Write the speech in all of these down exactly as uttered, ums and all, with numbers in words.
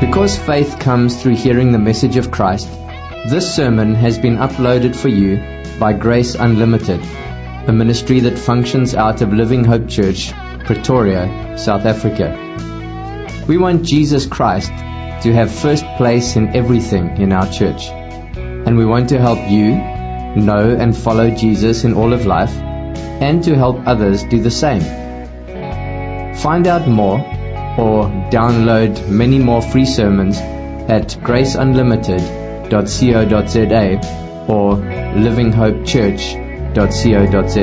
Because faith comes through hearing the message of Christ, this sermon has been uploaded for you by Grace Unlimited, a ministry that functions out of Living Hope Church, Pretoria, South Africa. We want Jesus Christ to have first place in everything in our church, and we want to help you know and follow Jesus in all of life, and to help others do the same. Find out more or download many more free sermons at grace unlimited dot co dot za or living hope church dot co dot za.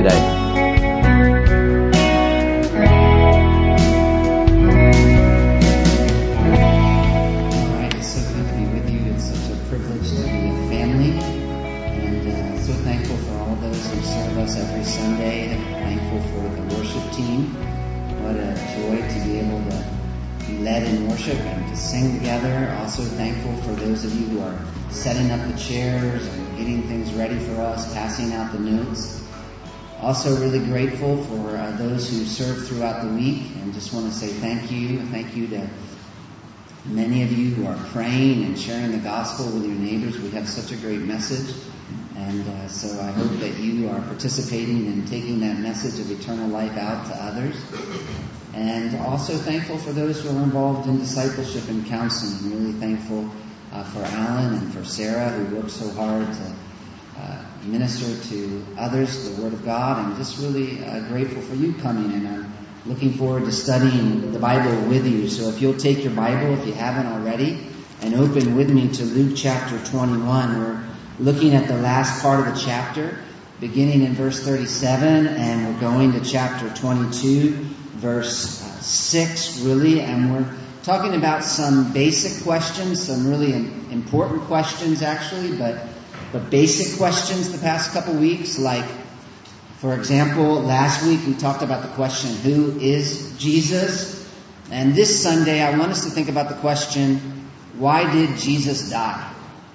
Also thankful for those of you who are setting up the chairs and getting things ready for us, passing out the notes. Also really grateful for uh, those who serve throughout the week, and just want to say thank you. Thank you to many of you who are praying and sharing the gospel with your neighbors. We have such a great message, and uh, so I hope that you are participating in taking that message of eternal life out to others. And also thankful for those who are involved in discipleship and counseling. I'm really thankful uh, for Alan and for Sarah, who work so hard to uh, minister to others the Word of God. I'm just really uh, grateful for you coming, and I'm looking forward to studying the Bible with you. So if you'll take your Bible, if you haven't already, and open with me to Luke chapter twenty-one. We're looking at the last part of the chapter, beginning in verse thirty-seven, and we're going to chapter twenty-two. Verse uh, six, really, and we're talking about some basic questions, some really important questions, actually, but but basic questions the past couple weeks. Like, for example, last week we talked about the question, who is Jesus? And this Sunday I want us to think about the question, why did Jesus die?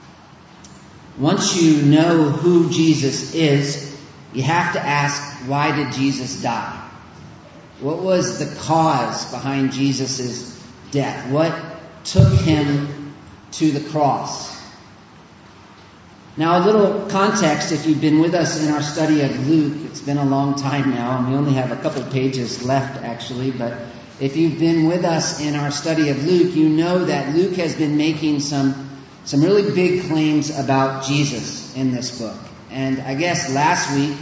Once you know who Jesus is, you have to ask, why did Jesus die? What was the cause behind Jesus' death? What took him to the cross? Now, a little context, if you've been with us in our study of Luke, it's been a long time now, and we only have a couple pages left, actually, but if you've been with us in our study of Luke, you know that Luke has been making some, some really big claims about Jesus in this book. And I guess last week,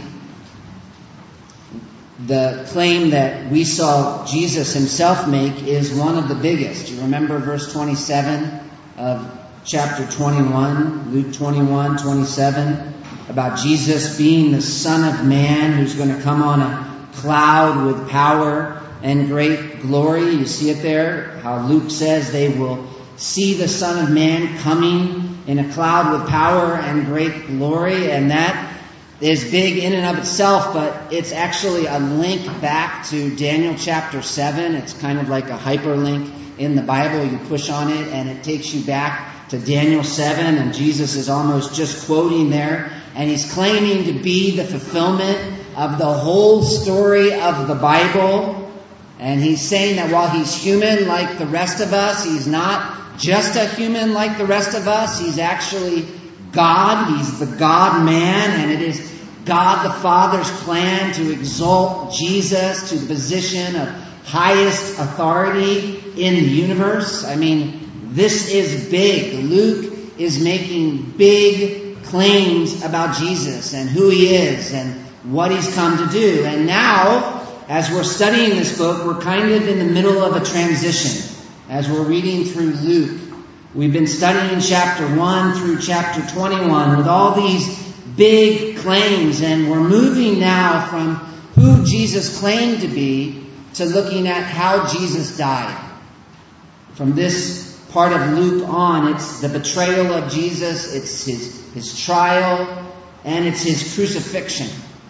the claim that we saw Jesus himself make is one of the biggest. You remember verse twenty-seven of chapter twenty-one, Luke twenty-one, twenty-seven, about Jesus being the Son of Man who's going to come on a cloud with power and great glory. You see it there, how Luke says they will see the Son of Man coming in a cloud with power and great glory, and that is big in and of itself, but it's actually a link back to Daniel chapter seven. It's kind of like a hyperlink in the Bible. You push on it and it takes you back to Daniel seven, and Jesus is almost just quoting there, and he's claiming to be the fulfillment of the whole story of the Bible. And he's saying that while he's human like the rest of us, he's not just a human like the rest of us. He's actually God. He's the God-man, and it is God the Father's plan to exalt Jesus to the position of highest authority in the universe. I mean, this is big. Luke is making big claims about Jesus and who he is and what he's come to do. And now, as we're studying this book, we're kind of in the middle of a transition. As we're reading through Luke, we've been studying chapter one through chapter twenty-one with all these big claims, and we're moving now from who Jesus claimed to be to looking at how Jesus died. From this part of Luke on, it's the betrayal of Jesus, it's his, his trial, and it's his crucifixion.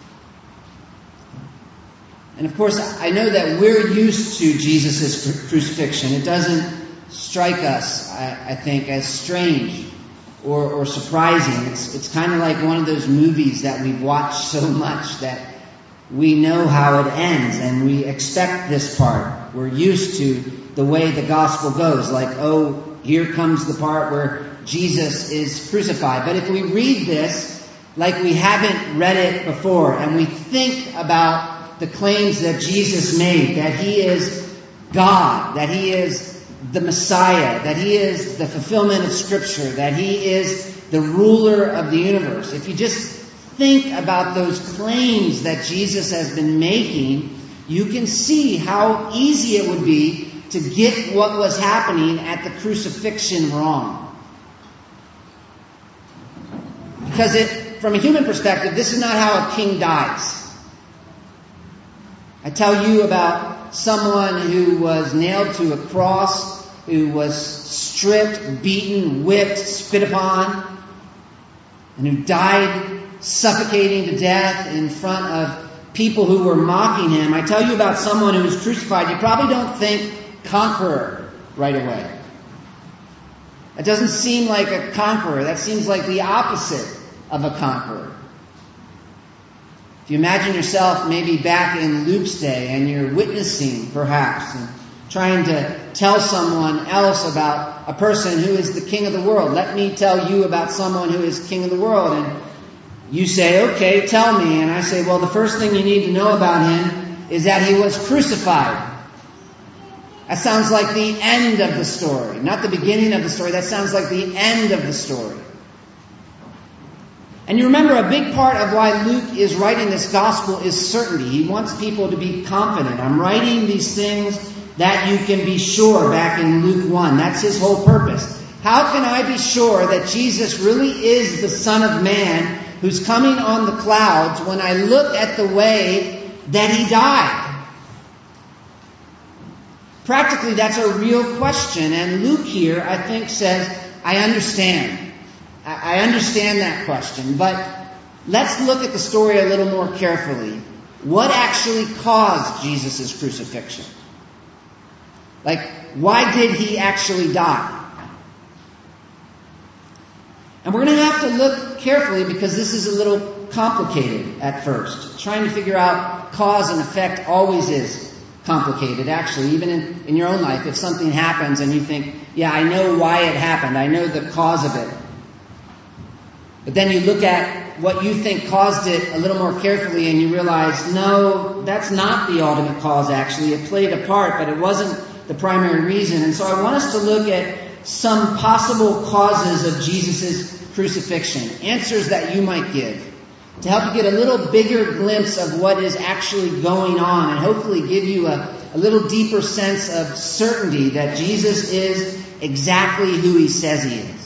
And of course, I know that we're used to Jesus' crucifixion. It doesn't strike us, I, I think, as strange or, or surprising. It's, it's kind of like one of those movies that we've watched so much that we know how it ends and we expect this part. We're used to the way the gospel goes, like, oh, here comes the part where Jesus is crucified. But if we read this like we haven't read it before, and we think about the claims that Jesus made, that he is God, that he is the Messiah, that he is the fulfillment of Scripture, that he is the ruler of the universe. If you just think about those claims that Jesus has been making, you can see how easy it would be to get what was happening at the crucifixion wrong. Because it, from a human perspective, this is not how a king dies. I tell you about someone who was nailed to a cross, who was stripped, beaten, whipped, spit upon, and who died suffocating to death in front of people who were mocking him. I tell you about someone who was crucified, you probably don't think conqueror right away. That doesn't seem like a conqueror. That seems like the opposite of a conqueror. If you imagine yourself maybe back in Luke's day and you're witnessing perhaps and trying to tell someone else about a person who is the king of the world. Let me tell you about someone who is king of the world. And you say, okay, tell me. And I say, well, the first thing you need to know about him is that he was crucified. That sounds like the end of the story. Not the beginning of the story. That sounds like the end of the story. And you remember a big part of why Luke is writing this gospel is certainty. He wants people to be confident. I'm writing these things that you can be sure, back in Luke one. That's his whole purpose. How can I be sure that Jesus really is the Son of Man who's coming on the clouds when I look at the way that he died? Practically, that's a real question. And Luke here, I think, says, I understand. I understand that question. But let's look at the story a little more carefully. What actually caused Jesus' crucifixion? Like, why did he actually die? And we're going to have to look carefully because this is a little complicated at first. Trying to figure out cause and effect always is complicated, actually, even in, in your own life. If something happens and you think, yeah, I know why it happened. I know the cause of it. But then you look at what you think caused it a little more carefully and you realize, no, that's not the ultimate cause, actually. It played a part, but it wasn't the primary reason. And so I want us to look at some possible causes of Jesus' crucifixion, answers that you might give, to help you get a little bigger glimpse of what is actually going on and hopefully give you a, a little deeper sense of certainty that Jesus is exactly who he says he is.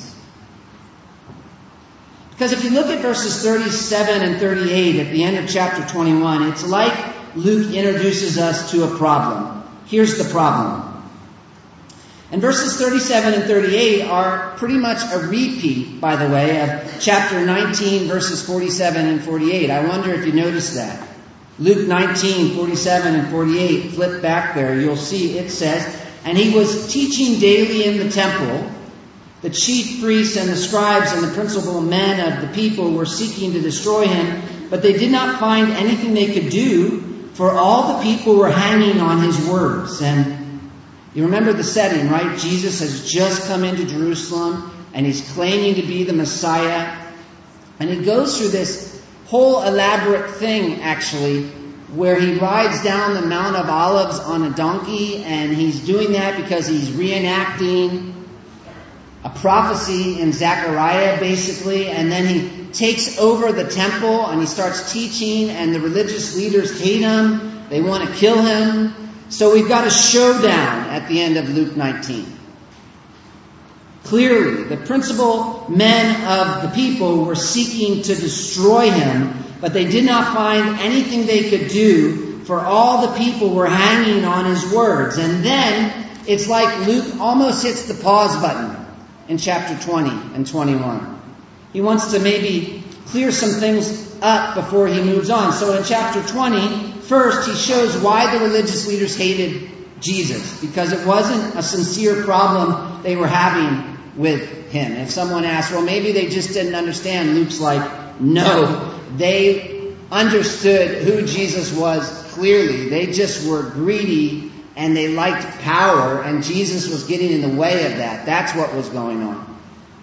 Because if you look at verses thirty-seven and thirty-eight at the end of chapter twenty-one, it's like Luke introduces us to a problem. Here's the problem. And verses thirty-seven and thirty-eight are pretty much a repeat, by the way, of chapter nineteen, verses forty-seven and forty-eight. I wonder if you noticed that. Luke nineteen, forty-seven and forty-eight, flip back there, you'll see it says, and he was teaching daily in the temple. The chief priests and the scribes and the principal men of the people were seeking to destroy him, but they did not find anything they could do, for all the people were hanging on his words. And you remember the setting, right? Jesus has just come into Jerusalem, and he's claiming to be the Messiah. And he goes through this whole elaborate thing, actually, where he rides down the Mount of Olives on a donkey, and he's doing that because he's reenacting a prophecy in Zechariah, basically, and then he takes over the temple and he starts teaching, and the religious leaders hate him. They want to kill him. So we've got a showdown at the end of Luke nineteen. Clearly, the principal men of the people were seeking to destroy him, but they did not find anything they could do, for all the people were hanging on his words. And then it's like Luke almost hits the pause button in chapter twenty and twenty-one. He wants to maybe clear some things up before he moves on. So in chapter twenty, first he shows why the religious leaders hated Jesus, because it wasn't a sincere problem they were having with him. If someone asks, well, maybe they just didn't understand, Luke's like, no, they understood who Jesus was clearly. They just were greedy and they liked power, and Jesus was getting in the way of that. That's what was going on.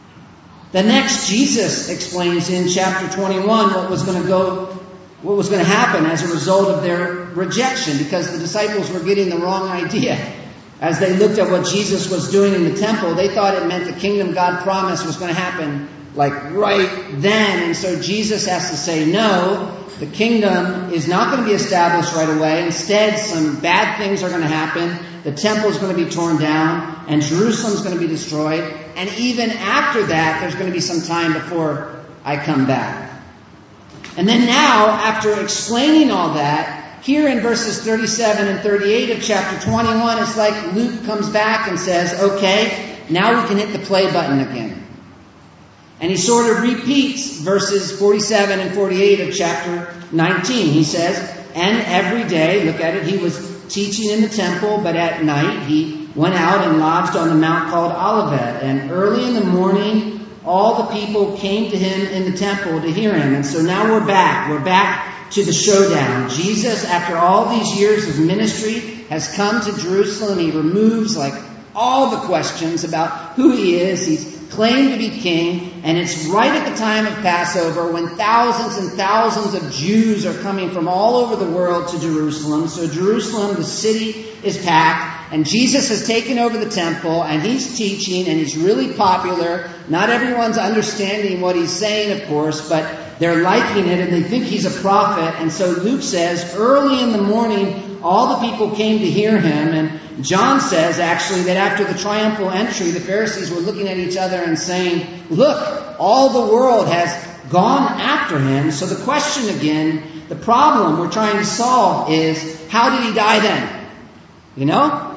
The next, Jesus explains in chapter twenty-one what was going to go, what was going to happen as a result of their rejection, because the disciples were getting the wrong idea. As they looked at what Jesus was doing in the temple, they thought it meant the kingdom God promised was going to happen like right then. And so Jesus has to say, no, the kingdom is not going to be established right away. Instead, some bad things are going to happen. The temple is going to be torn down, and Jerusalem is going to be destroyed. And even after that, there's going to be some time before I come back. And then now, after explaining all that, here in verses thirty-seven and thirty-eight of chapter twenty-one, it's like Luke comes back and says, okay, now we can hit the play button again. And he sort of repeats verses forty-seven and forty-eight of chapter nineteen. He says, and every day, look at it, he was teaching in the temple, but at night he went out and lodged on the mount called Olivet. And early in the morning, all the people came to him in the temple to hear him. And so now we're back. We're back to the showdown. Jesus, after all these years of ministry, has come to Jerusalem. He removes like all the questions about who he is. He's claimed to be king, and it's right at the time of Passover when thousands and thousands of Jews are coming from all over the world to Jerusalem. So Jerusalem, the city, is packed, and Jesus has taken over the temple, and he's teaching, and he's really popular. Not everyone's understanding what he's saying, of course, but they're liking it, and they think he's a prophet. And so Luke says, early in the morning, all the people came to hear him. And John says, actually, that after the triumphal entry, the Pharisees were looking at each other and saying, look, all the world has gone after him. So the question again, the problem we're trying to solve is, how did he die then? You know?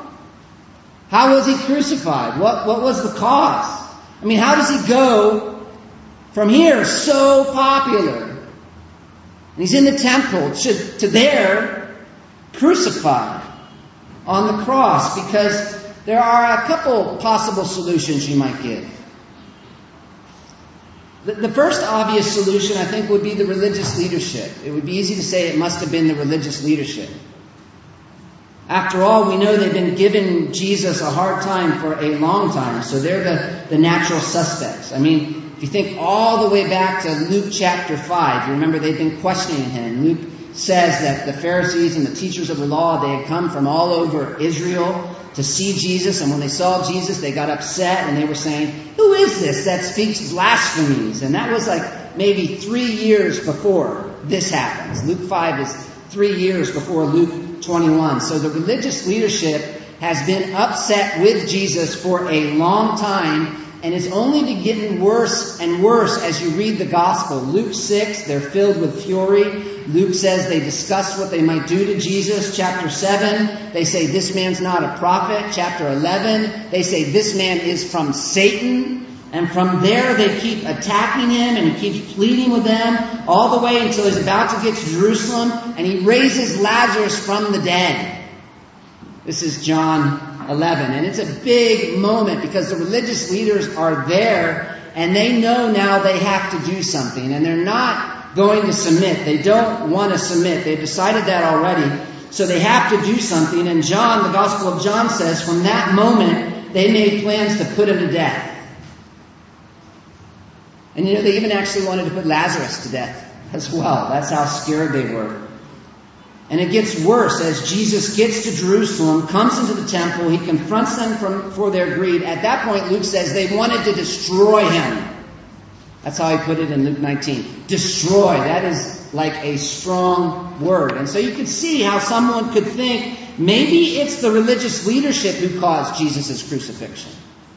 How was he crucified? What, what was the cause? I mean, how does he go from here, so popular, and he's in the temple, to, to there, crucified on the cross? Because there are a couple possible solutions you might give. The, the first obvious solution, I think, would be the religious leadership. It would be easy to say it must have been the religious leadership. After all, we know they've been giving Jesus a hard time for a long time, so they're the, the natural suspects. I mean, if you think all the way back to Luke chapter five, you remember they've been questioning him. Luke says that the Pharisees and the teachers of the law, they had come from all over Israel to see Jesus, and when they saw Jesus, they got upset, and they were saying, who is this that speaks blasphemies? And that was like maybe three years before this happens. Luke five is three years before Luke twenty-one. So the religious leadership has been upset with Jesus for a long time, and it's only been getting worse and worse as you read the gospel. Luke six, they're filled with fury. Luke says they discuss what they might do to Jesus. Chapter seven, they say this man's not a prophet. Chapter eleven, they say this man is from Satan. And from there they keep attacking him, and he keeps pleading with them all the way until he's about to get to Jerusalem, and he raises Lazarus from the dead. This is John eleven. And it's a big moment because the religious leaders are there, and they know now they have to do something, and they're not going to submit. They don't want to submit. They've decided that already. So they have to do something. And John, the Gospel of John says, from that moment, they made plans to put him to death. And you know, they even actually wanted to put Lazarus to death as well. That's how scared they were. And it gets worse as Jesus gets to Jerusalem, comes into the temple, he confronts them from, for their greed. At that point, Luke says they wanted to destroy him. That's how he put it in Luke nineteen. Destroy. That is like a strong word. And so you could see how someone could think maybe it's the religious leadership who caused Jesus' crucifixion.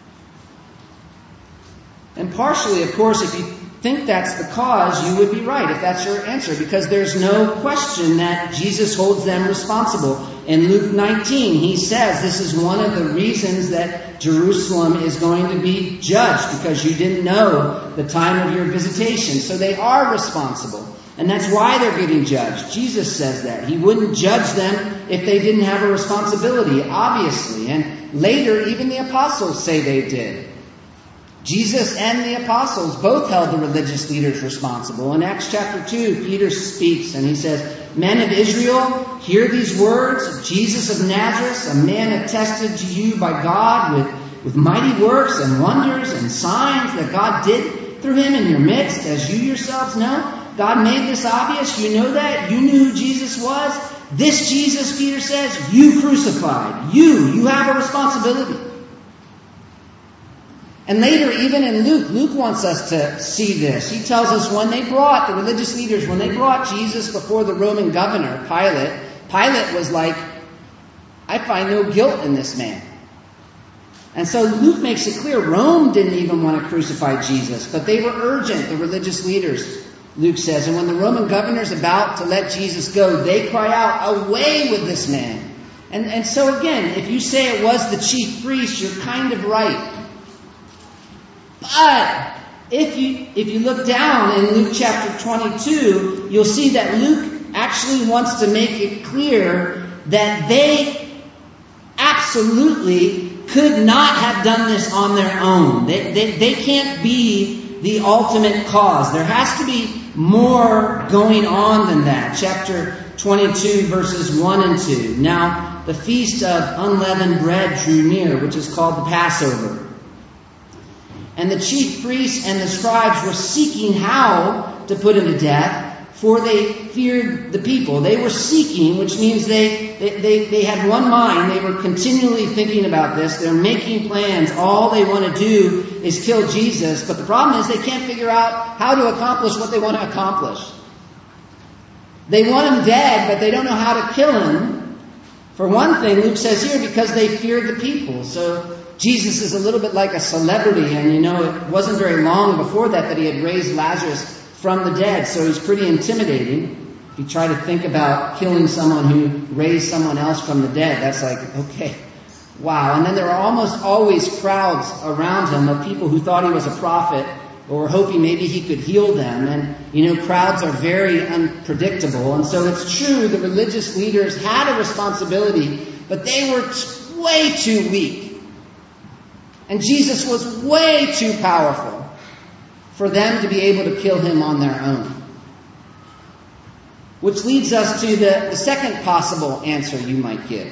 And partially, of course, if you think that's the cause, you would be right if that's your answer, because there's no question that Jesus holds them responsible. In Luke nineteen, he says this is one of the reasons that Jerusalem is going to be judged, because you didn't know the time of your visitation. So they are responsible. And that's why they're getting judged. Jesus says that. He wouldn't judge them if they didn't have a responsibility, obviously. And later, even the apostles say they did. Jesus and the apostles both held the religious leaders responsible. In Acts chapter two, Peter speaks and he says, "Men of Israel, hear these words of Jesus of Nazareth, a man attested to you by God with, with mighty works and wonders and signs that God did through him in your midst, as you yourselves know. God made this obvious. You know that. You knew who Jesus was. This Jesus," Peter says, "you crucified. You, you have a responsibility." And later, even in Luke, Luke wants us to see this. He tells us when they brought, the religious leaders, when they brought Jesus before the Roman governor, Pilate, Pilate was like, "I find no guilt in this man." And so Luke makes it clear Rome didn't even want to crucify Jesus, but they were urgent, the religious leaders, Luke says. And when the Roman governor's about to let Jesus go, they cry out, "Away with this man." And, and so again, if you say it was the chief priest, you're kind of right. But if you if you look down in Luke chapter twenty-two, you'll see that Luke actually wants to make it clear that they absolutely could not have done this on their own. They, they, they can't be the ultimate cause. There has to be more going on than that. Chapter twenty-two, verses one and two. Now, the feast of unleavened bread drew near, which is called the Passover. And the chief priests and the scribes were seeking how to put him to death, for they feared the people. They were seeking, which means they, they, they, they had one mind. They were continually thinking about this. They're making plans. All they want to do is kill Jesus. But the problem is they can't figure out how to accomplish what they want to accomplish. They want him dead, but they don't know how to kill him. For one thing, Luke says here, because they feared the people. So Jesus is a little bit like a celebrity, and you know, it wasn't very long before that that he had raised Lazarus from the dead, so he's pretty intimidating. If you try to think about killing someone who raised someone else from the dead, that's like, okay, wow. And then there are almost always crowds around him of people who thought he was a prophet or were hoping maybe he could heal them. And, you know, crowds are very unpredictable. And so it's true, the religious leaders had a responsibility, but they were t- way too weak. And Jesus was way too powerful for them to be able to kill him on their own. Which leads us to the, the second possible answer you might give.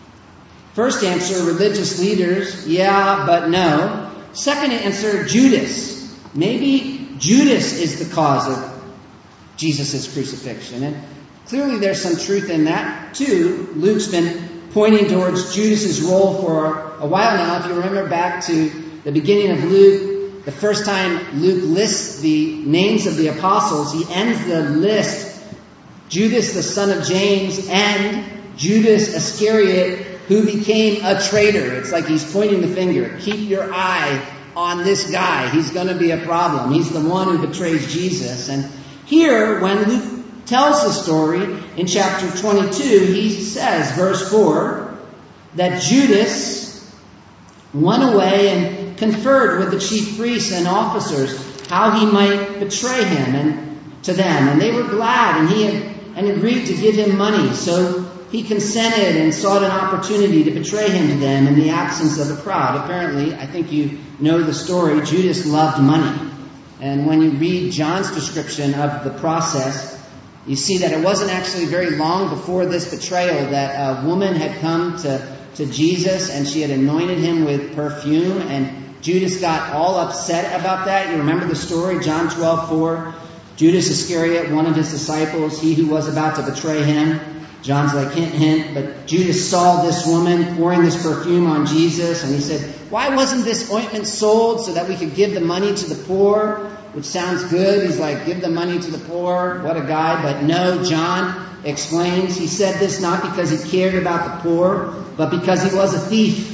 First answer, religious leaders, yeah, but no. Second answer, Judas. Maybe Judas is the cause of Jesus' crucifixion. And clearly there's some truth in that too. Luke's been pointing towards Judas' role for a while now. If you remember back to the beginning of Luke, the first time Luke lists the names of the apostles, he ends the list, Judas the son of James and Judas Iscariot, who became a traitor. It's like he's pointing the finger. Keep your eye on this guy. He's going to be a problem. He's the one who betrays Jesus. And here, when Luke tells the story in chapter twenty-two, he says, verse four, that Judas went away and conferred with the chief priests and officers how he might betray him and to them. And they were glad, and he had, and agreed to give him money. So he consented and sought an opportunity to betray him to them in the absence of the crowd. Apparently, I think you know the story, Judas loved money. And when you read John's description of the process, you see that it wasn't actually very long before this betrayal that a woman had come to, to Jesus and she had anointed him with perfume, and Judas got all upset about that. You remember the story, John twelve four. Judas Iscariot, one of his disciples, he who was about to betray him. John's like, hint, hint. But Judas saw this woman pouring this perfume on Jesus, and he said, why wasn't this ointment sold so that we could give the money to the poor? Which sounds good. He's like, give the money to the poor. What a guy. But no, John explains, he said this not because he cared about the poor, but because he was a thief.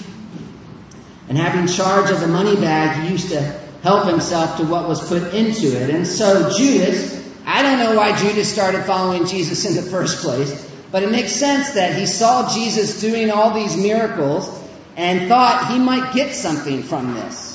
And having charge of the money bag, he used to help himself to what was put into it. And so Judas, I don't know why Judas started following Jesus in the first place, but it makes sense that he saw Jesus doing all these miracles and thought he might get something from this.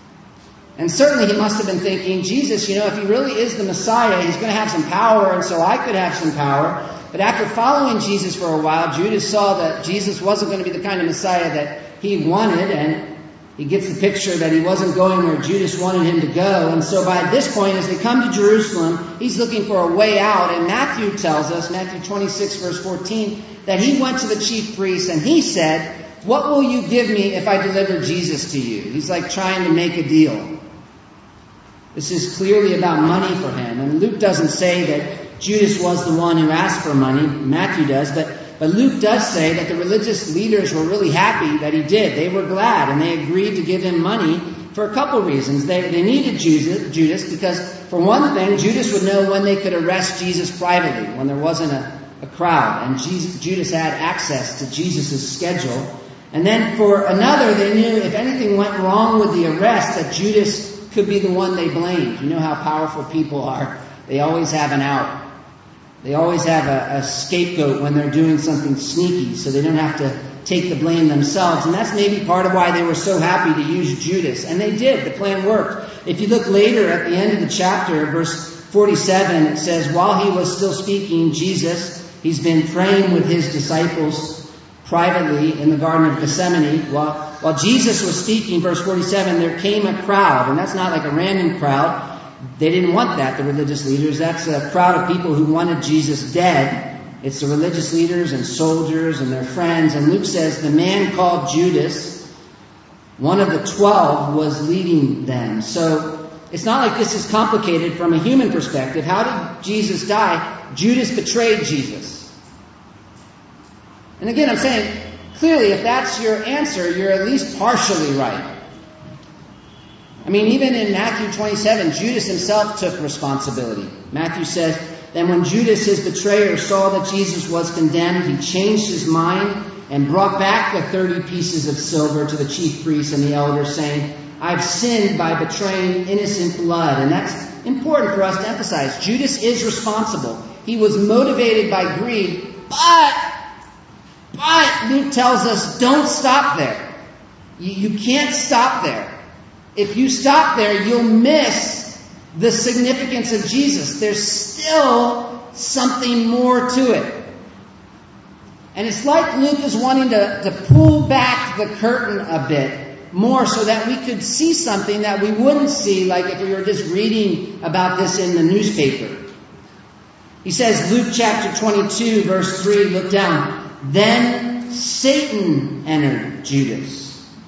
And certainly he must have been thinking, Jesus, you know, if he really is the Messiah, he's going to have some power, and so I could have some power. But after following Jesus for a while, Judas saw that Jesus wasn't going to be the kind of Messiah that he wanted, and He gets the picture that he wasn't going where Judas wanted him to go. And so by this point, as they come to Jerusalem, he's looking for a way out. And Matthew tells us, Matthew twenty-six, verse fourteen, that he went to the chief priests and he said, "What will you give me if I deliver Jesus to you?" He's like trying to make a deal. This is clearly about money for him. And Luke doesn't say that Judas was the one who asked for money. Matthew does. But, but Luke does say that the religious leaders were really happy that he did. They were glad and they agreed to give him money for a couple reasons. They, they needed Judas, Judas because, for one thing, Judas would know when they could arrest Jesus privately, when there wasn't a, a crowd. And Jesus, Judas had access to Jesus' schedule. And then for another, they knew if anything went wrong with the arrest, that Judas could be the one they blamed. You know how powerful people are. They always have an out. They always have a, a scapegoat when they're doing something sneaky, so they don't have to take the blame themselves. And that's maybe part of why they were so happy to use Judas. And they did. The plan worked. If you look later at the end of the chapter, verse forty-seven, it says, while he was still speaking, Jesus, he's been praying with his disciples privately in the Garden of Gethsemane. While, while Jesus was speaking, verse forty-seven, there came a crowd. And that's not like a random crowd. They didn't want that, the religious leaders. That's a crowd of people who wanted Jesus dead. It's the religious leaders and soldiers and their friends. And Luke says the man called Judas, one of the twelve, was leading them. So it's not like this is complicated from a human perspective. How did Jesus die? Judas betrayed Jesus. And again, I'm saying, clearly, if that's your answer, you're at least partially right. I mean, even in Matthew twenty-seven, Judas himself took responsibility. Matthew says, then when Judas, his betrayer, saw that Jesus was condemned, he changed his mind and brought back the thirty pieces of silver to the chief priests and the elders, saying, I've sinned by betraying innocent blood. And that's important for us to emphasize. Judas is responsible. He was motivated by greed, but, but Luke tells us, don't stop there. You, you can't stop there. If you stop there, you'll miss the significance of Jesus. There's still something more to it. And it's like Luke is wanting to, to pull back the curtain a bit more so that we could see something that we wouldn't see like if we were just reading about this in the newspaper. He says, Luke chapter twenty-two, verse three, look down. Then Satan entered Judas.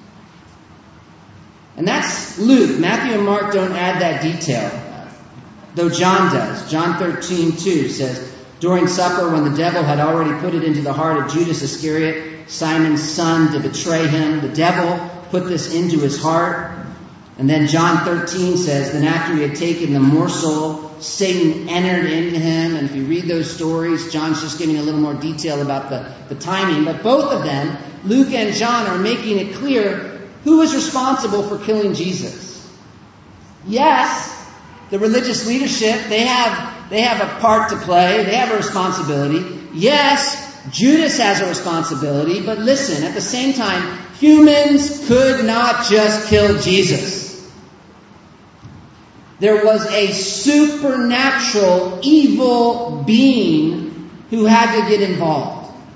And that's Luke. Matthew and Mark don't add that detail, though John does. John thirteen two says, during supper, when the devil had already put it into the heart of Judas Iscariot, Simon's son, to betray him, the devil put this into his heart. And then John thirteen says, then after he had taken the morsel, Satan entered into him. And if you read those stories, John's just giving a little more detail about the, the timing. But both of them, Luke and John, are making it clear who is responsible for killing Jesus. Yes, the religious leadership, they have, they have a part to play. They have a responsibility. Yes, Judas has a responsibility. But listen, at the same time, humans could not just kill Jesus. There was a supernatural evil being who had to get involved.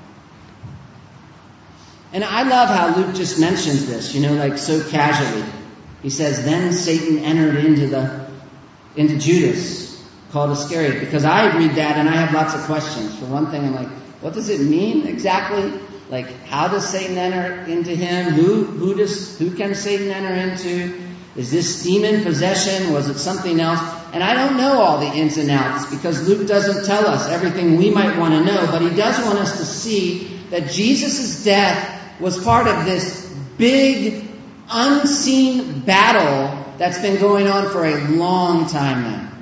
And I love how Luke just mentions this, you know, like so casually. He says, then Satan entered into the into Judas, called Iscariot. Because I read that and I have lots of questions. For one thing, I'm like, what does it mean exactly? Like, how does Satan enter into him? Who who does who can Satan enter into? Is this demon possession? Was it something else? And I don't know all the ins and outs because Luke doesn't tell us everything we might want to know. But he does want us to see that Jesus' death was part of this big, unseen battle that's been going on for a long time now.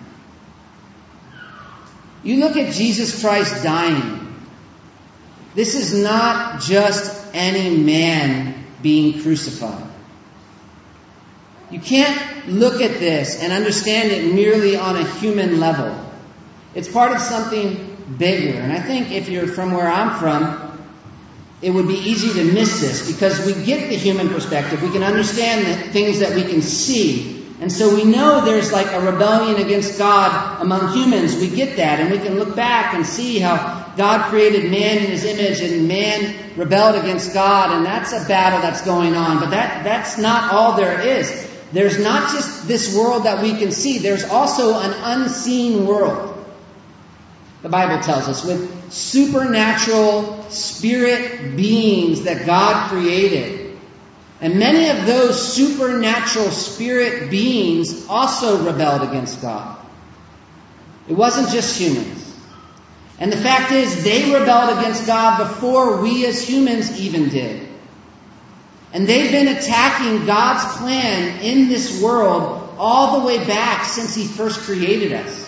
You look at Jesus Christ dying. This is not just any man being crucified. You can't look at this and understand it merely on a human level. It's part of something bigger. And I think if you're from where I'm from, it would be easy to miss this because we get the human perspective. We can understand the things that we can see. And so we know there's like a rebellion against God among humans. We get that, and we can look back and see how God created man in His image, and man rebelled against God, and that's a battle that's going on. But that that's not all there is. There's not just this world that we can see. There's also an unseen world. The Bible tells us, with supernatural spirit beings that God created. And many of those supernatural spirit beings also rebelled against God. It wasn't just humans. And the fact is, they rebelled against God before we as humans even did. And they've been attacking God's plan in this world all the way back since He first created us.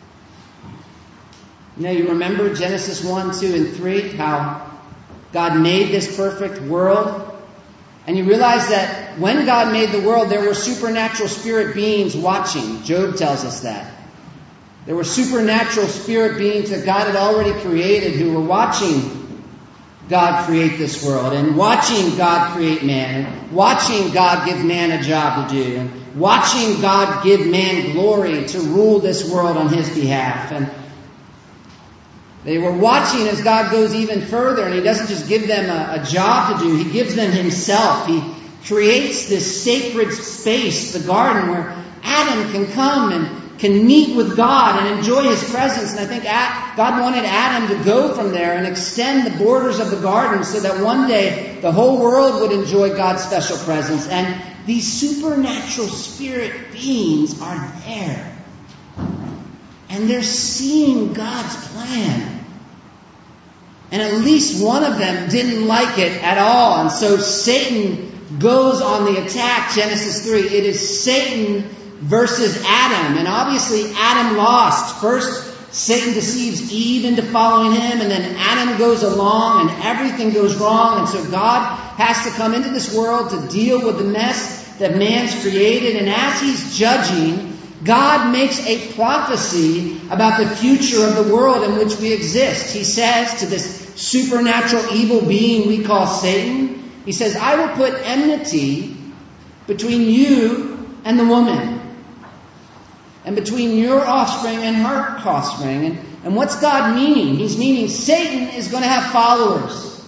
You know, you remember Genesis one, two, and three, how God made this perfect world? And you realize that when God made the world, there were supernatural spirit beings watching. Job tells us that. There were supernatural spirit beings that God had already created who were watching God create this world, and watching God create man, and watching God give man a job to do, and watching God give man glory to rule this world on His behalf. And they were watching as God goes even further, and He doesn't just give them a, a job to do, He gives them Himself. He creates this sacred space, the garden, where Adam can come and can meet with God and enjoy His presence. And I think God wanted Adam to go from there and extend the borders of the garden so that one day the whole world would enjoy God's special presence. And these supernatural spirit beings are there. And they're seeing God's plan. And at least one of them didn't like it at all. And so Satan goes on the attack. Genesis three. It is Satan versus Adam. And obviously Adam lost. First, Satan deceives Eve into following him, and then Adam goes along and everything goes wrong. And so God has to come into this world to deal with the mess that man's created. And as He's judging, God makes a prophecy about the future of the world in which we exist. He says to this supernatural evil being we call Satan, He says, I will put enmity between you and the woman, and between your offspring and her offspring. And, and what's God meaning? He's meaning Satan is going to have followers.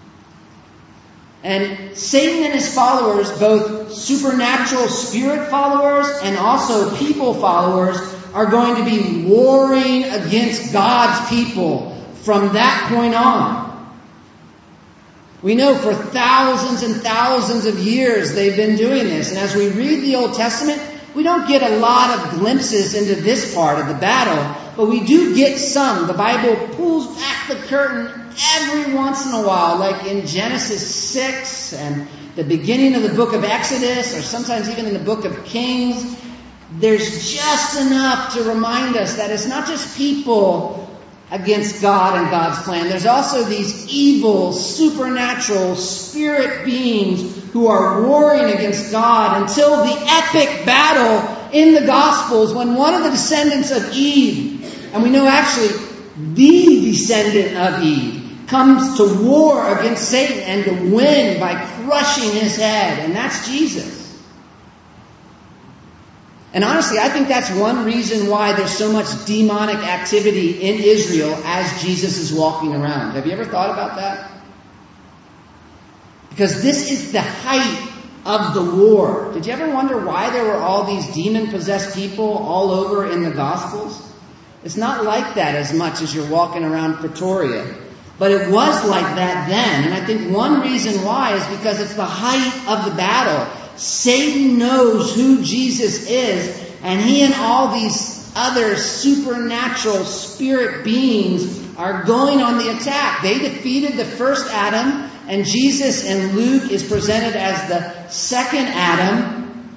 And Satan and his followers, both supernatural spirit followers and also people followers, are going to be warring against God's people from that point on. We know for thousands and thousands of years they've been doing this. And as we read the Old Testament, we don't get a lot of glimpses into this part of the battle, but we do get some. The Bible pulls back the curtain every once in a while, like in Genesis six and the beginning of the book of Exodus, or sometimes even in the book of Kings. There's just enough to remind us that it's not just people against God and God's plan. There's also these evil, supernatural, spirit beings who are warring against God until the epic battle in the Gospels when one of the descendants of Eve, and we know actually the descendant of Eve, comes to war against Satan and to win by crushing his head, and that's Jesus. And honestly, I think that's one reason why there's so much demonic activity in Israel as Jesus is walking around. Have you ever thought about that? Because this is the height of the war. Did you ever wonder why there were all these demon-possessed people all over in the Gospels? It's not like that as much as you're walking around Pretoria. But it was like that then. And I think one reason why is because it's the height of the battle. Satan knows who Jesus is, and he and all these other supernatural spirit beings are going on the attack. They defeated the first Adam, and Jesus in Luke is presented as the second Adam.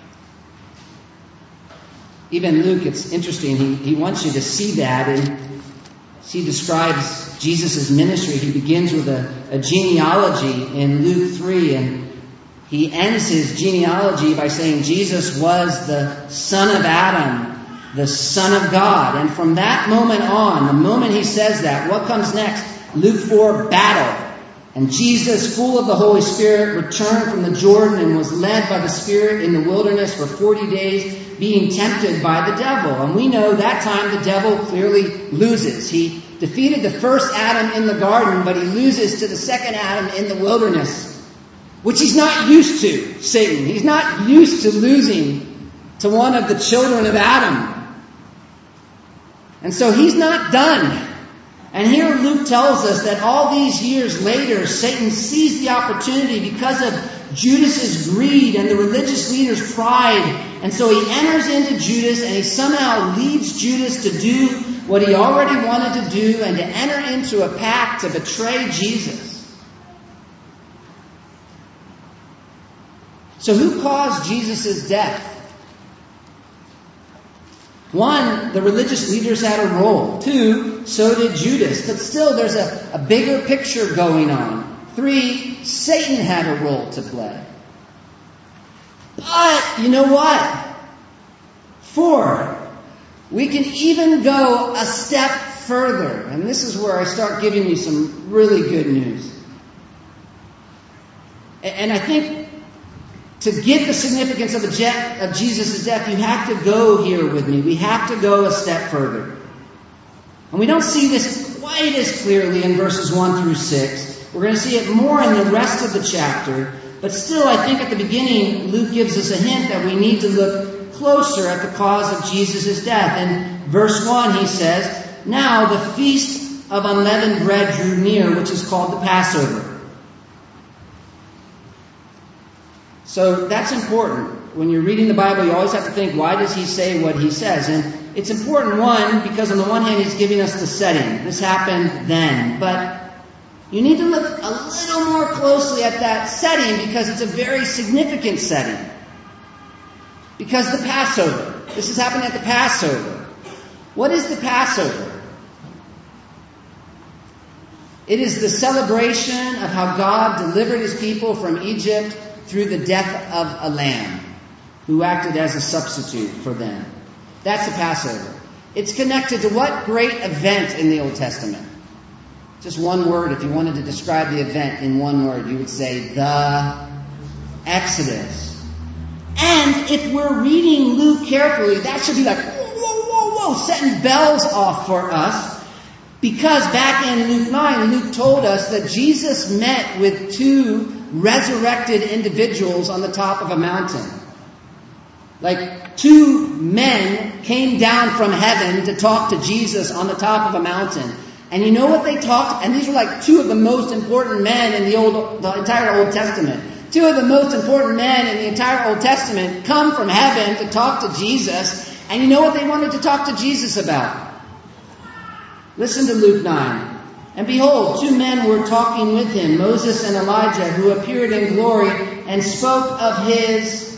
Even Luke, it's interesting, he, he wants you to see that, and he describes Jesus' ministry. He begins with a, a genealogy in Luke three, and he ends his genealogy by saying Jesus was the son of Adam, the Son of God. And from that moment on, the moment he says that, what comes next? Luke four, battle. And Jesus, full of the Holy Spirit, returned from the Jordan and was led by the Spirit in the wilderness for forty days, being tempted by the devil. And we know that time the devil clearly loses. He defeated the first Adam in the garden, but he loses to the second Adam in the wilderness, which he's not used to, Satan. He's not used to losing to one of the children of Adam. And so he's not done. And here Luke tells us that all these years later, Satan seized the opportunity because of Judas's greed and the religious leaders' pride. And so he enters into Judas and he somehow leads Judas to do what he already wanted to do and to enter into a pact to betray Jesus. So who caused Jesus' death? One, the religious leaders had a role. Two, so did Judas. But still, there's a, a bigger picture going on. Three, Satan had a role to play. But, you know what? Four, we can even go a step further. And this is where I start giving you some really good news. And I think to get the significance of, the of Jesus' death, you have to go here with me. We have to go a step further. And we don't see this quite as clearly in verses one through six. We're going to see it more in the rest of the chapter. But still, I think at the beginning, Luke gives us a hint that we need to look closer at the cause of Jesus' death. In verse one, he says, "Now the feast of unleavened bread drew near, which is called the Passover." So that's important. When you're reading the Bible, you always have to think, why does he say what he says? And it's important, one, because on the one hand, he's giving us the setting. This happened then. But you need to look a little more closely at that setting because it's a very significant setting. Because the Passover. This is happening at the Passover. What is the Passover? It is the celebration of how God delivered his people from Egypt through the death of a lamb who acted as a substitute for them. That's the Passover. It's connected to what great event in the Old Testament? Just one word. If you wanted to describe the event in one word, you would say the Exodus. And if we're reading Luke carefully, that should be like, whoa, whoa, whoa, whoa, setting bells off for us. Because back in Luke nine, Luke told us that Jesus met with two resurrected individuals on the top of a mountain. Like two men came down from heaven to talk to Jesus on the top of a mountain. And you know what they talked? And these were like two of the most important men in the old, the entire Old Testament. Two of the most important men in the entire Old Testament come from heaven to talk to Jesus. And you know what they wanted to talk to Jesus about? Listen to Luke nine. "And behold, two men were talking with him, Moses and Elijah, who appeared in glory and spoke of his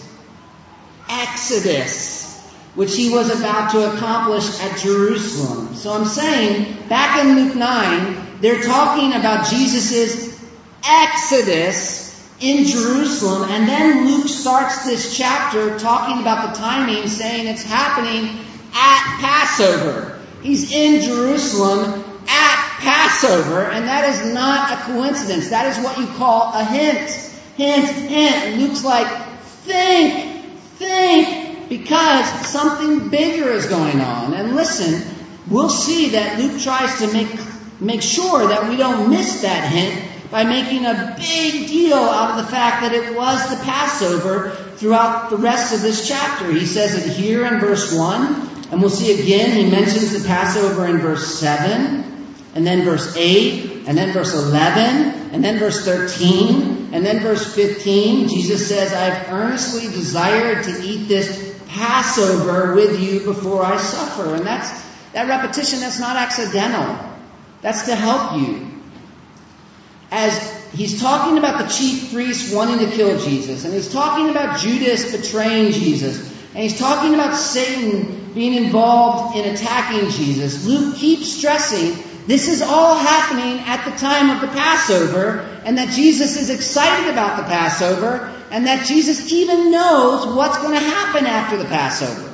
exodus, which he was about to accomplish at Jerusalem." So I'm saying, back in Luke nine, they're talking about Jesus' exodus in Jerusalem. And then Luke starts this chapter talking about the timing, saying it's happening at Passover. He's in Jerusalem at Passover, and that is not a coincidence. That is what you call a hint. Hint, hint. Luke's like, think, think, because something bigger is going on. And listen, we'll see that Luke tries to make, make sure that we don't miss that hint by making a big deal out of the fact that it was the Passover throughout the rest of this chapter. He says it here in verse one, and we'll see again, he mentions the Passover in verse seven, and then verse eight, and then verse eleven, and then verse thirteen, and then verse fifteen. Jesus says, "I've earnestly desired to eat this Passover with you before I suffer." And that's that repetition, that's not accidental. That's to help you. As he's talking about the chief priests wanting to kill Jesus, and he's talking about Judas betraying Jesus, and he's talking about Satan being involved in attacking Jesus, Luke keeps stressing this is all happening at the time of the Passover, and that Jesus is excited about the Passover, and that Jesus even knows what's going to happen after the Passover.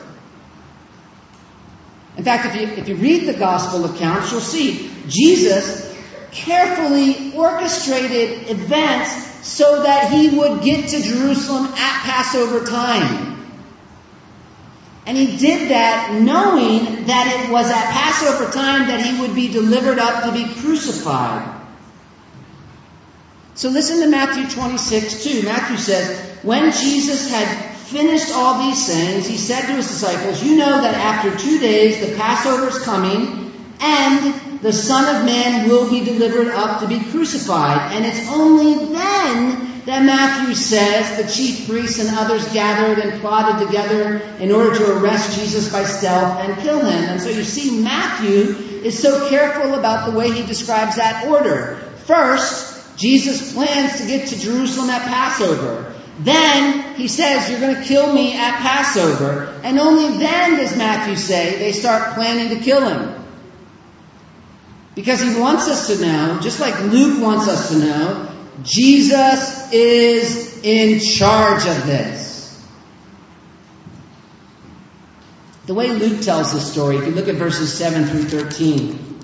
In fact, if you, if you read the gospel accounts, you'll see Jesus carefully orchestrated events so that he would get to Jerusalem at Passover time. And he did that knowing that it was at Passover time that he would be delivered up to be crucified. So listen to Matthew twenty-six two. Matthew says, when Jesus had finished all these sayings, he said to his disciples, you know that after two days the Passover is coming, and the Son of Man will be delivered up to be crucified. And it's only then that Matthew says the chief priests and others gathered and plotted together in order to arrest Jesus by stealth and kill him. And so you see, Matthew is so careful about the way he describes that order. First, Jesus plans to get to Jerusalem at Passover. Then he says, you're going to kill me at Passover. And only then does Matthew say they start planning to kill him. Because he wants us to know, just like Luke wants us to know, Jesus is in charge of this. The way Luke tells this story, if you look at verses seven through thirteen,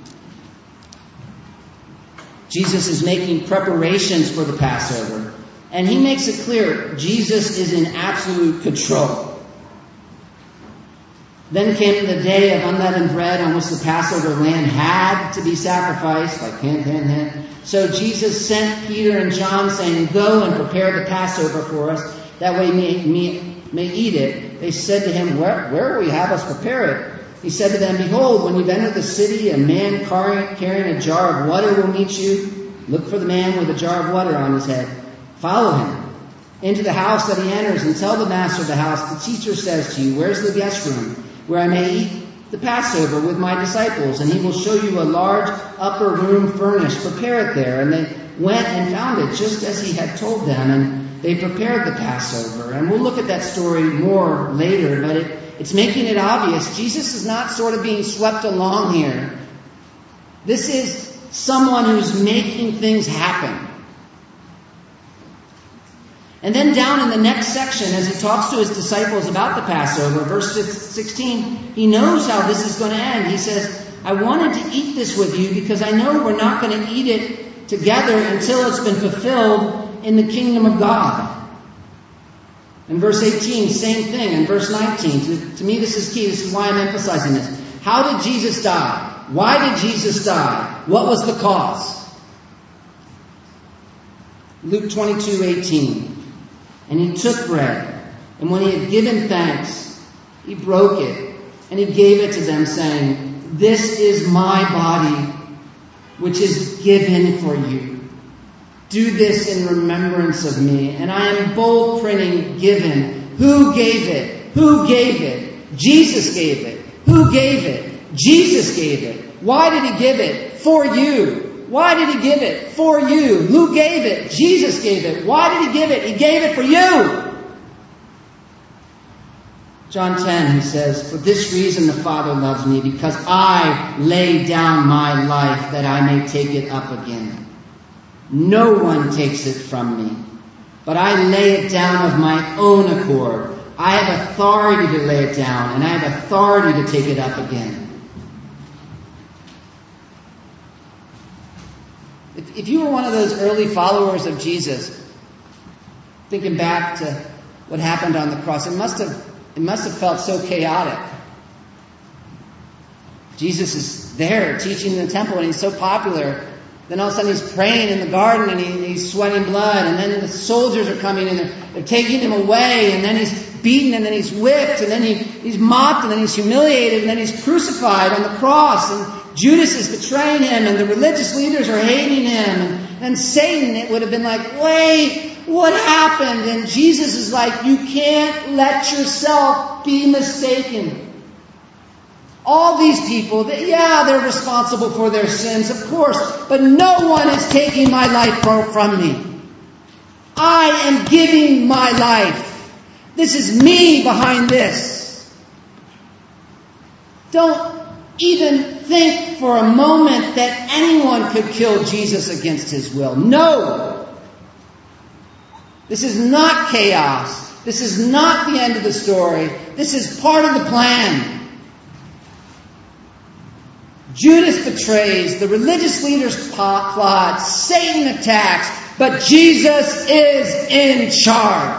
Jesus is making preparations for the Passover. And he makes it clear, Jesus is in absolute control. Then came the day of unleavened bread on which the Passover lamb had to be sacrificed, like hint, hint, hint. So Jesus sent Peter and John saying, go and prepare the Passover for us, that way we may, may eat it. They said to him, where, where will you have us prepare it? He said to them, behold, when you've entered the city, a man carrying, carrying a jar of water will meet you. Look for the man with a jar of water on his head. Follow him into the house that he enters and tell the master of the house, the teacher says to you, where's the guest room where I may eat the Passover with my disciples? And he will show you a large upper room furnished. Prepare it there. And they went and found it just as he had told them. And they prepared the Passover. And we'll look at that story more later, but it, it's making it obvious. Jesus is not sort of being swept along here. This is someone who's making things happen. And then down in the next section, as he talks to his disciples about the Passover, verse sixteen, he knows how this is going to end. He says, I wanted to eat this with you because I know we're not going to eat it together until it's been fulfilled in the kingdom of God. In verse eighteen, same thing. In verse nineteen, to, to me this is key. This is why I'm emphasizing this. How did Jesus die? Why did Jesus die? What was the cause? Luke twenty-two eighteen. And he took bread, and when he had given thanks, he broke it, and he gave it to them, saying, this is my body, which is given for you. Do this in remembrance of me. And I am bold printing given. Who gave it? Who gave it? Jesus gave it. Who gave it? Jesus gave it. Why did he give it? For you. Why did he give it? For you. Who gave it? Jesus gave it. Why did he give it? He gave it for you. John ten, he says, for this reason the Father loves me, because I lay down my life that I may take it up again. No one takes it from me, but I lay it down of my own accord. I have authority to lay it down, and I have authority to take it up again. If, if you were one of those early followers of Jesus, thinking back to what happened on the cross, it must have it must have felt so chaotic. Jesus is there teaching in the temple, and he's so popular. Then all of a sudden he's praying in the garden, and he, he's sweating blood. And then the soldiers are coming, and they're, they're taking him away. And then he's beaten, and then he's whipped, and then he, he's mocked, and then he's humiliated, and then he's crucified on the cross. And Judas is betraying him, and the religious leaders are hating him. And, and Satan, it would have been like, wait, what happened? And Jesus is like, you can't let yourself be mistaken. All these people, they, yeah, they're responsible for their sins, of course, but no one is taking my life from me. I am giving my life. This is me behind this. Don't even think for a moment that anyone could kill Jesus against his will. No. This is not chaos. This is not the end of the story. This is part of the plan. Judas betrays, the religious leaders plot, Satan attacks, but Jesus is in charge.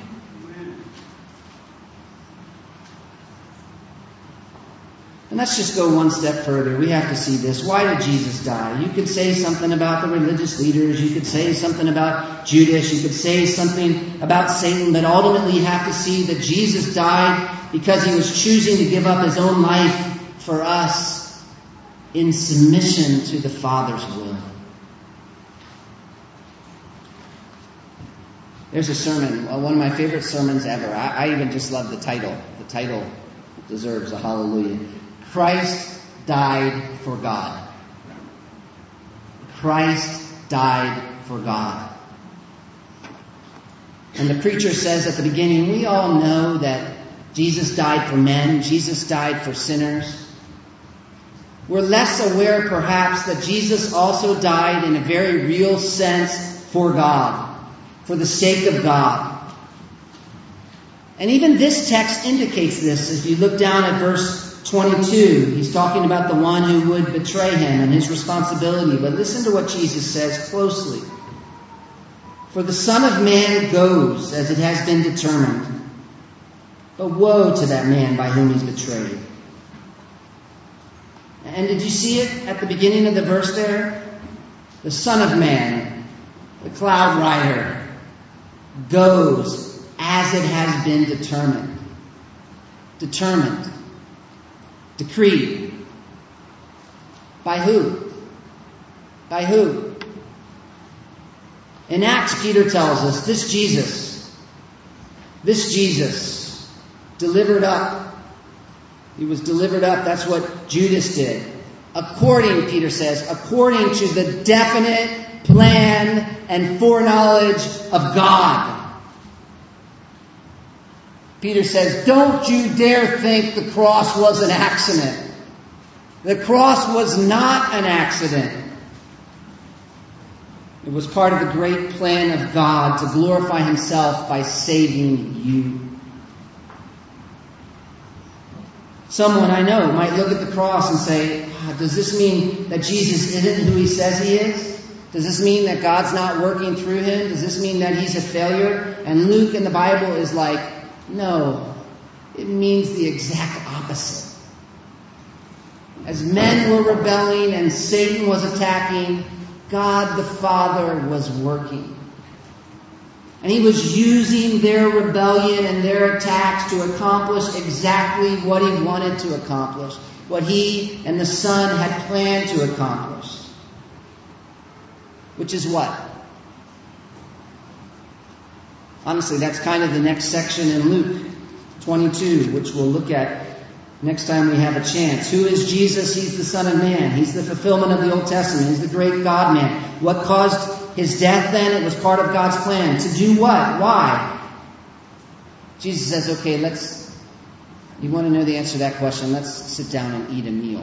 And let's just go one step further. We have to see this. Why did Jesus die? You could say something about the religious leaders. You could say something about Judas. You could say something about Satan. But ultimately you have to see that Jesus died because he was choosing to give up his own life for us in submission to the Father's will. There's a sermon, well, one of my favorite sermons ever. I, I even just love the title. The title deserves a hallelujah. Christ died for God. Christ died for God. And the preacher says at the beginning, we all know that Jesus died for men. Jesus died for sinners. We're less aware, perhaps, that Jesus also died in a very real sense for God, for the sake of God. And even this text indicates this. If you look down at verse twenty-two, he's talking about the one who would betray him and his responsibility. But listen to what Jesus says closely. For the Son of Man goes as it has been determined. But woe to that man by whom he's betrayed. And did you see it at the beginning of the verse there? The Son of Man, the cloud rider, goes as it has been determined. Determined. Decreed. By who? By who? In Acts, Peter tells us, this Jesus, this Jesus, delivered up. He was delivered up. That's what Judas did. According, Peter says, according to the definite plan and foreknowledge of God. Peter says, don't you dare think the cross was an accident. The cross was not an accident. It was part of the great plan of God to glorify himself by saving you. Someone I know might look at the cross and say, oh, does this mean that Jesus isn't who he says he is? Does this mean that God's not working through him? Does this mean that he's a failure? And Luke in the Bible is like, no, it means the exact opposite. As men were rebelling and Satan was attacking, God the Father was working. And he was using their rebellion and their attacks to accomplish exactly what he wanted to accomplish, what he and the Son had planned to accomplish. Which is what? Honestly, that's kind of the next section in Luke twenty-two, which we'll look at next time we have a chance. Who is Jesus? He's the Son of Man. He's the fulfillment of the Old Testament. He's the great God-man. What caused his death then? It was part of God's plan. To do what? Why? Jesus says, okay, let's, you want to know the answer to that question? Let's sit down and eat a meal.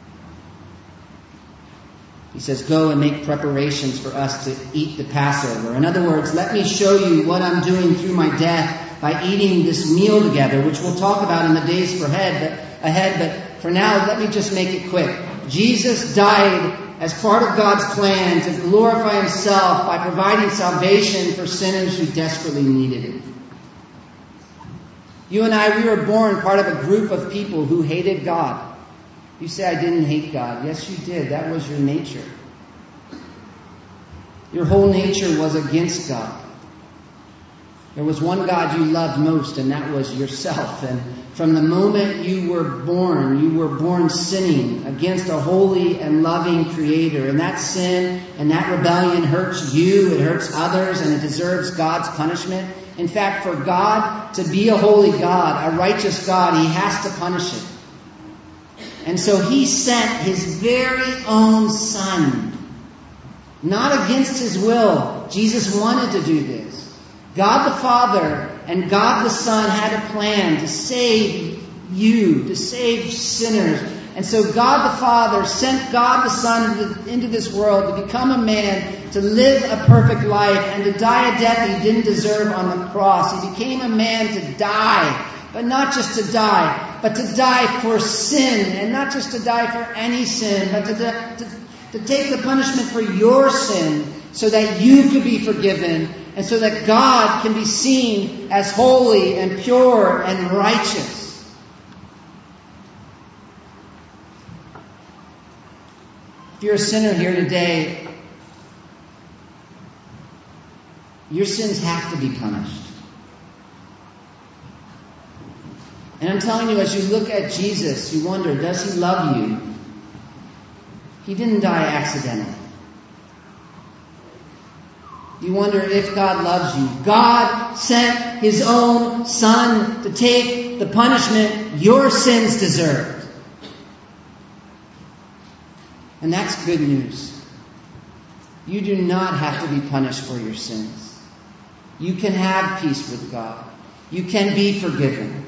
He says, go and make preparations for us to eat the Passover. In other words, let me show you what I'm doing through my death by eating this meal together, which we'll talk about in the days ahead. But, ahead, but for now, let me just make it quick. Jesus died as part of God's plan to glorify himself by providing salvation for sinners who desperately needed it. You and I, we were born part of a group of people who hated God. You say, I didn't hate God. Yes, you did. That was your nature. Your whole nature was against God. There was one God you loved most, and that was yourself. And from the moment you were born, you were born sinning against a holy and loving Creator. And that sin and that rebellion hurts you, it hurts others, and it deserves God's punishment. In fact, for God to be a holy God, a righteous God, he has to punish it. And so he sent his very own Son. Not against his will. Jesus wanted to do this. God the Father and God the Son had a plan to save you, to save sinners. And so God the Father sent God the Son into this world to become a man, to live a perfect life, and to die a death he didn't deserve on the cross. He became a man to die, but not just to die, die, but to die for sin, and not just to die for any sin, but to, to, to take the punishment for your sin so that you could be forgiven and so that God can be seen as holy and pure and righteous. If you're a sinner here today, your sins have to be punished. And I'm telling you, as you look at Jesus, you wonder, does he love you? He didn't die accidentally. You wonder if God loves you. God sent his own Son to take the punishment your sins deserved. And that's good news. You do not have to be punished for your sins. You can have peace with God. You can be forgiven.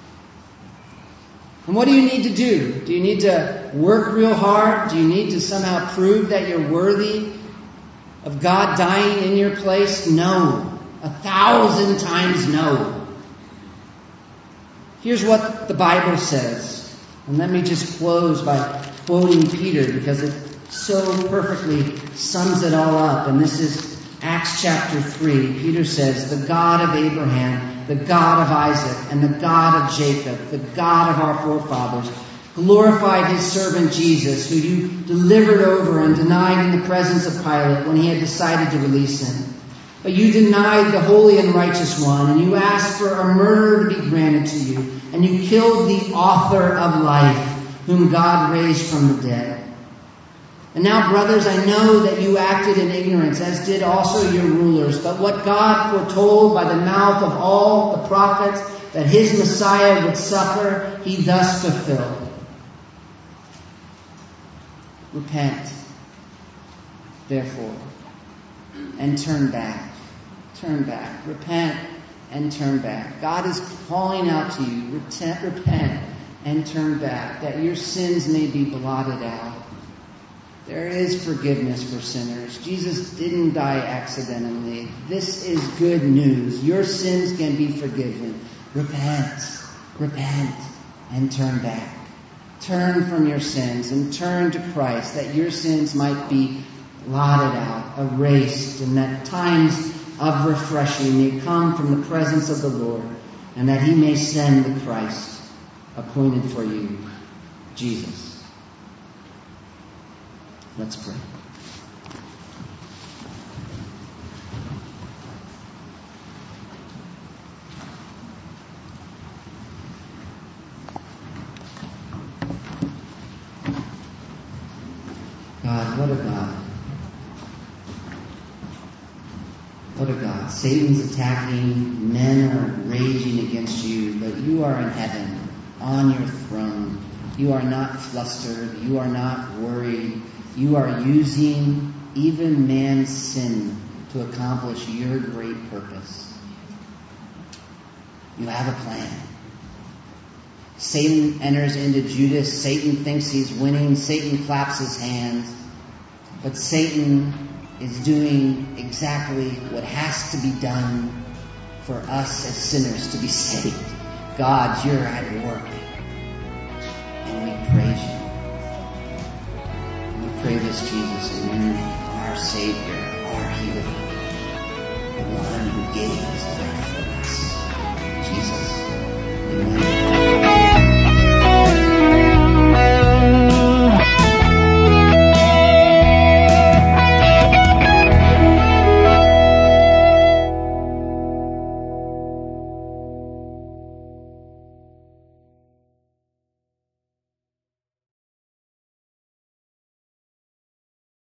And what do you need to do? Do you need to work real hard? Do you need to somehow prove that you're worthy of God dying in your place? No. A thousand times no. Here's what the Bible says. And let me just close by quoting Peter, because it so perfectly sums it all up. And this is Acts chapter three. Peter says, the God of Abraham, the God of Isaac, and the God of Jacob, the God of our forefathers, glorified his servant Jesus, who you delivered over and denied in the presence of Pilate when he had decided to release him. But you denied the holy and righteous one, and you asked for a murderer to be granted to you, and you killed the author of life, whom God raised from the dead. And now, brothers, I know that you acted in ignorance, as did also your rulers. But what God foretold by the mouth of all the prophets, that his Messiah would suffer, he thus fulfilled. Repent, therefore, and turn back. Turn back. Repent and turn back. God is calling out to you. Repent, repent and turn back, that your sins may be blotted out. There is forgiveness for sinners. Jesus didn't die accidentally. This is good news. Your sins can be forgiven. Repent, repent, and turn back. Turn from your sins and turn to Christ, that your sins might be blotted out, erased, and that times of refreshing may come from the presence of the Lord, and that he may send the Christ appointed for you, Jesus. Let's pray. God, what a God. What a God. Satan's attacking, men are raging against you, but you are in heaven, on your throne. You are not flustered. You are not worried. You are using even man's sin to accomplish your great purpose. You have a plan. Satan enters into Judas. Satan thinks he's winning. Satan claps his hands. But Satan is doing exactly what has to be done for us as sinners to be saved. God, you're at work. And we praise you. And we pray this, Jesus, in your name, our Savior, our healer, the one who gave his life for us.